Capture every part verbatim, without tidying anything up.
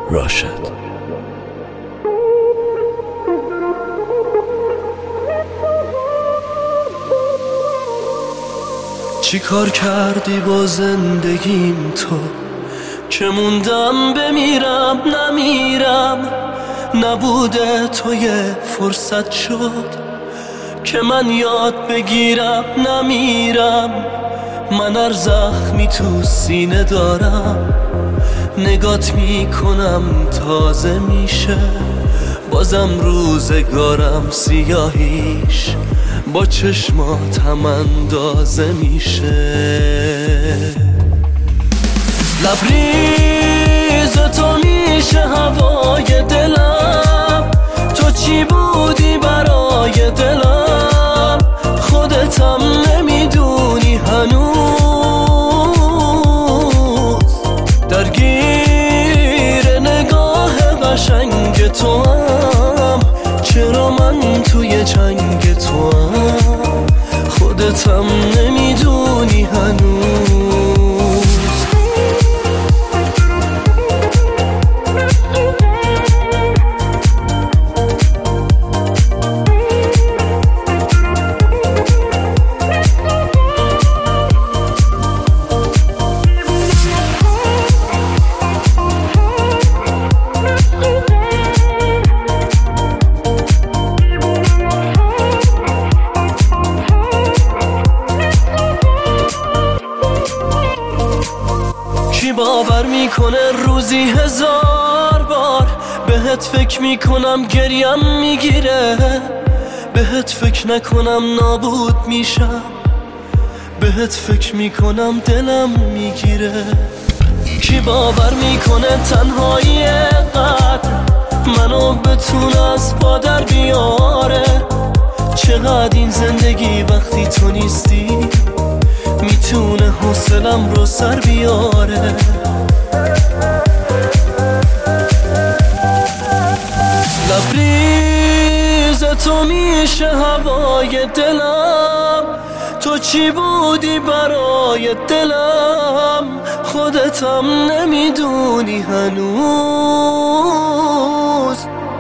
راشد. چی کار کردی با زندگیم تو که موندم بمیرم نمیرم؟ نبوده تو یه فرصت شد که من یاد بگیرم نمیرم. من هر زخمی تو سینه دارم نگات میکنم تازه میشه، بازم روزگارم سیاهیش با چشماتم اندازه میشه. لبریز تو میشه هوای دلم، تو چی بودی برای دلم؟ خودتم نمیدونی هنوز، درگیر نگاه قشنگ تو هم. چرا من توی چنگ تو هم؟ خودتم نمیدونی هنوز. کی باور میکنه روزی هزار بار بهت فکر میکنم گریم میگیره؟ بهت فکر نکنم نابود میشم، بهت فکر میکنم دلم میگیره. کی باور میکنه تنهایی قدر منو بتونه از پا در بیاره؟ چقدر این زندگی وقتی تو نیستی میتونه حوصلم رو سر بیاره. لبریز تو میشه هوای دلم، تو چی بودی برای دلم؟ خودتم نمیدونی هنوز،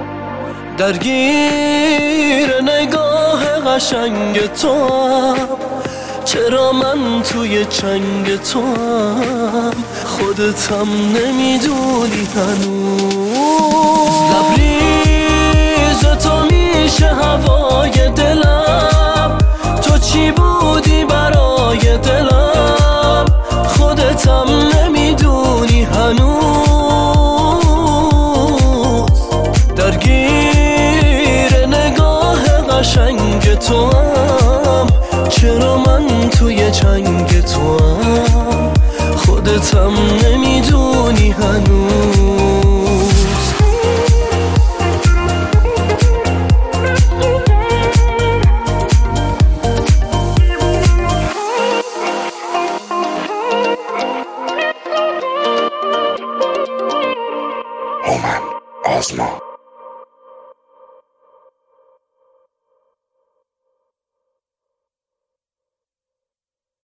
درگیر نگاه قشنگ تو هم. چرا من توی چنگ تو هم؟ خودتم نمیدونی هنوز. لبریز تو میشه هوای دلم، تو چی بودی برای دلم؟ خودتم نمیدونی هنوز، درگیر نگاه قشنگ تو هم. چرا من توی چنگ تو هم؟ خودتم نمیدونی هنوز. هومن آزما